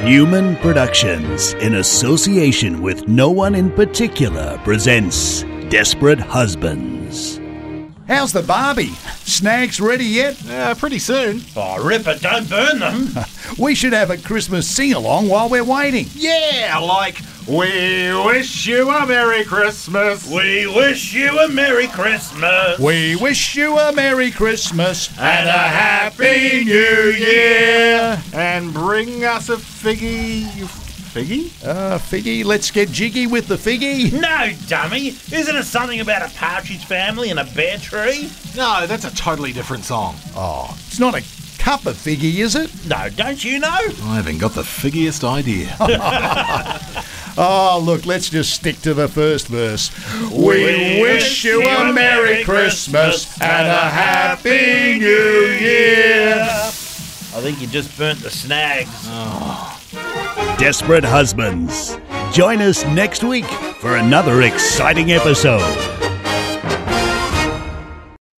Newman Productions, in association with No One in Particular, presents Desperate Husbands. How's the Barbie? Snacks ready yet? Pretty soon. Oh, rip it, don't burn them. We should have a Christmas sing-along while we're waiting. Yeah, like, we wish you a Merry Christmas. We wish you a Merry Christmas. We wish you a Merry Christmas And a Happy New Year. And bring us a figgy. Figgy? Figgy, let's get jiggy with the figgy. No, dummy. Isn't it something about a partridge family and a bear tree? No, that's a totally different song. Oh, it's not a cup of figgy, is it? No, don't you know? I haven't got the figgiest idea. Oh, look, let's just stick to the first verse. We wish you a Merry Christmas and a Happy New Year. I think you just burnt the snags. Desperate Husbands. Join us next week for another exciting episode.